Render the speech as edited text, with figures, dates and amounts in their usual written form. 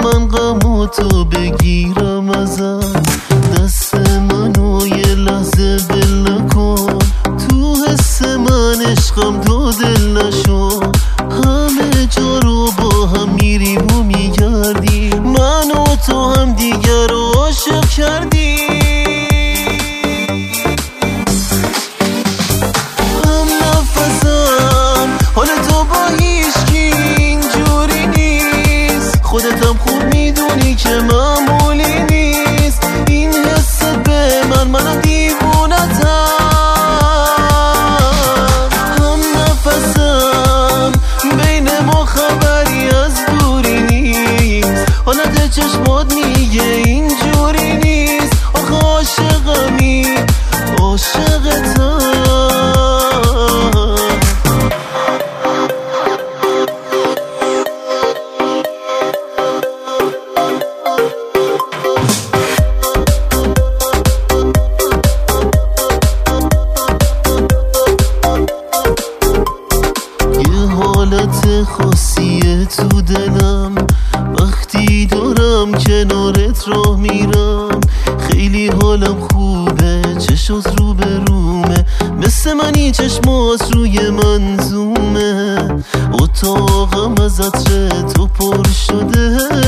من غم تو بگیرم ازم، دست منو یه لحظه بل نکن، تو حس من عشقم تو دل نشو، همه جا رو با هم میریم و میگردیم، من و تو هم دیگر رو عاشق کردیم. هم نفسم حال تو با هیچکی اینجوری نیست، خودتم خوب میدونی که معمولی نیست، این حس به منم دیوونتم. هم نفسم بین ما خبری از دوری نیست، حالت چشمات میگه اینجوری نیست، آخه عاشقمی عاشقتم. حالت خاصیه تو دلم وقتی دارم کنارت راه میرم، خیلی حالم خوبه، چشات رو به رومه، مثل منی چشمات روی منظومه، اتاقم از عطر تو پر شده،